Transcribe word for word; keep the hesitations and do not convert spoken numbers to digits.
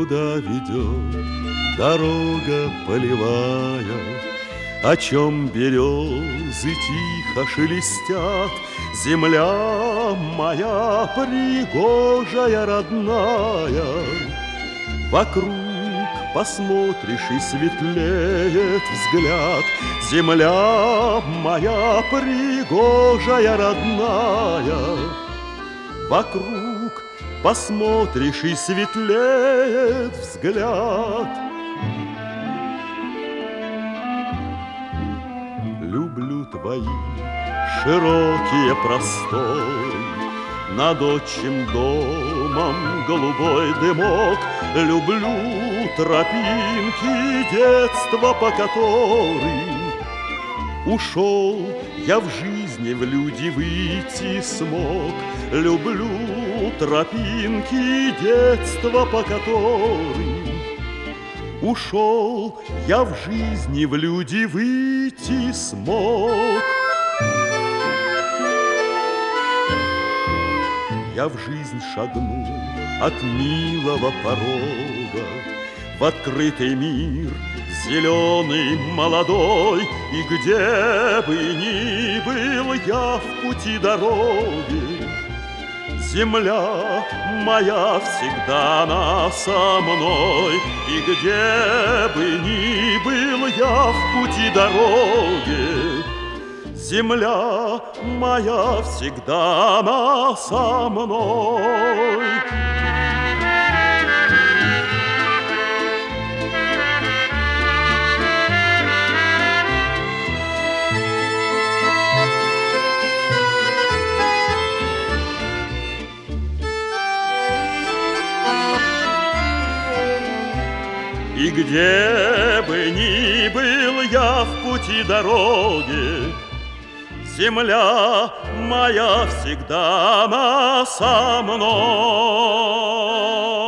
куда ведет дорога полевая, о чем березы тихо шелестят. Земля моя пригожая, родная, вокруг посмотришь и светлеет взгляд. Земля моя пригожая, родная, вокруг посмотришь и светлеет взгляд. Люблю твои широкие просторы, над отчим домом голубой дымок. Люблю тропинки детства, по которым ушел я в жизни, в люди выйти смог. Люблю тропинки детства, по которым ушел я в жизни, в люди выйти смог. Я в жизнь шагну от милого порога в открытый мир зеленый, молодой. И где бы ни был я в пути дороги, земля моя всегда она со мной. И где бы ни был я в пути дороги, земля моя всегда она со мной. И где бы ни был я в пути дороги, земля моя всегда она со мной.